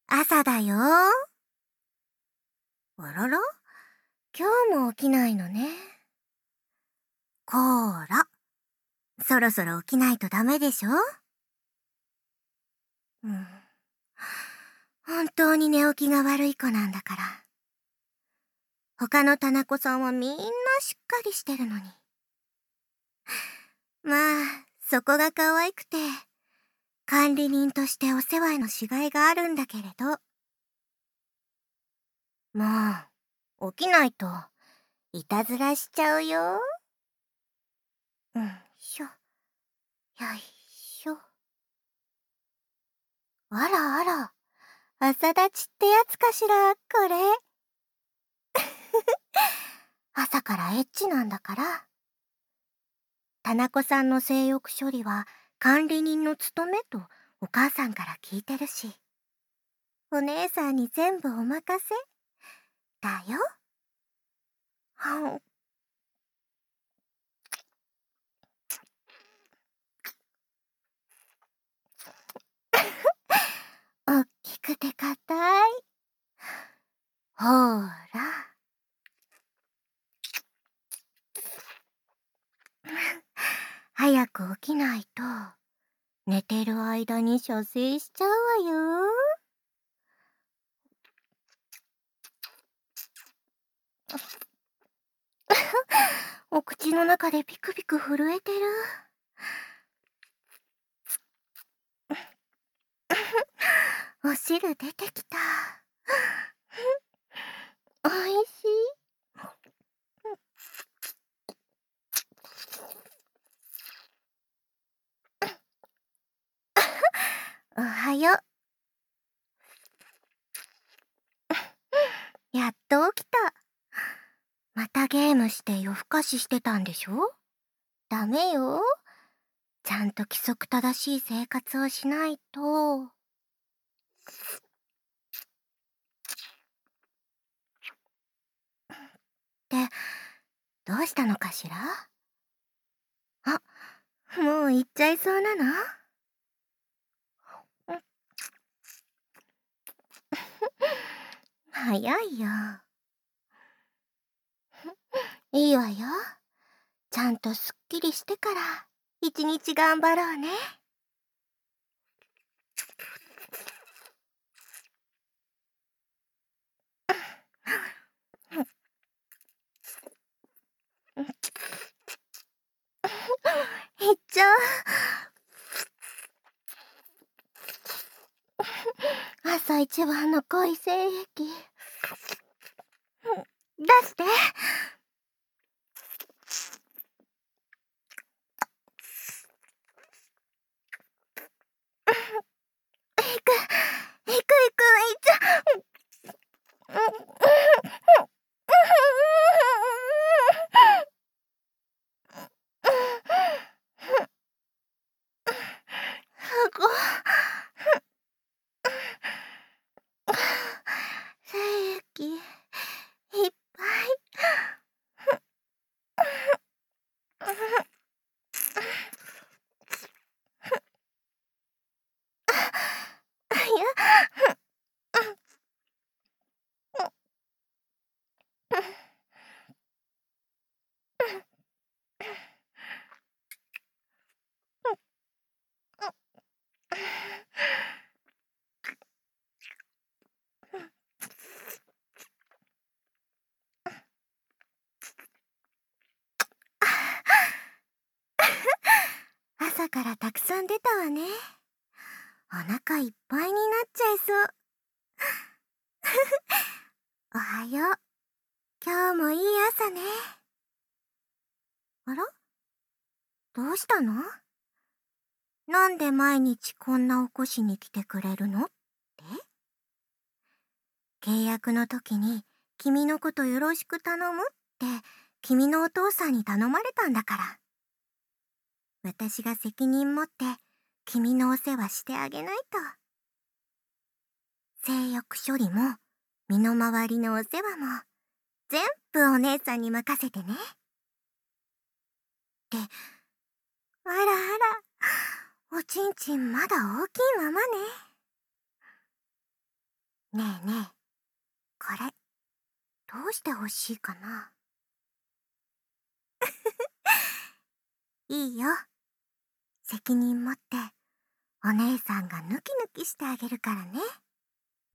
朝だよ。あらら、今日も起きないのね。こーら、そろそろ起きないとダメでしょ。本当に寝起きが悪い子なんだから。他のタナコさんはみんなしっかりしてるのに。まあ、そこが可愛くて、管理人としてお世話のしがいがあるんだけれど。もう、起きないと、いたずらしちゃうよ。しょ。よいしょ。あらあら、朝立ちってやつかしら、これ。朝からエッチなんだから。タナコさんの性欲処理は管理人の務めとお母さんから聞いてるし、お姉さんに全部お任せだよ。おっきくて硬い。ほーら。早く起きないと、寝てる間に射精しちゃうわよ。お口の中でピクピク震えてる。お汁出てきた。おいしい。おはよう。やっと起きた。またゲームして夜更かししてたんでしょ？ダメよ。ちゃんと規則正しい生活をしないと。で、どうしたのかしら？あ、もう行っちゃいそうなの？早いよ。いいわよ。ちゃんとすっきりしてから一日頑張ろうね。いっちゃう。朝一番の濃い精液。出して。行く、行く、行っちゃう。精液いっぱい。いや。朝からたくさん出たわね。お腹いっぱいになっちゃいそう。おはよう。今日もいい朝ね。あら？どうしたの？なんで毎日こんな起こしに来てくれるのって？契約の時に君のことよろしく頼むって君のお父さんに頼まれたんだから。私が責任持って君のお世話してあげないと。性欲処理も身の回りのお世話も全部お姉さんに任せてね。って、あらあら、おちんちんまだ大きいままね。 ねえねえ、これ、どうしてほしいかな？いいよ。責任持って、お姉さんがヌキヌキしてあげるからね。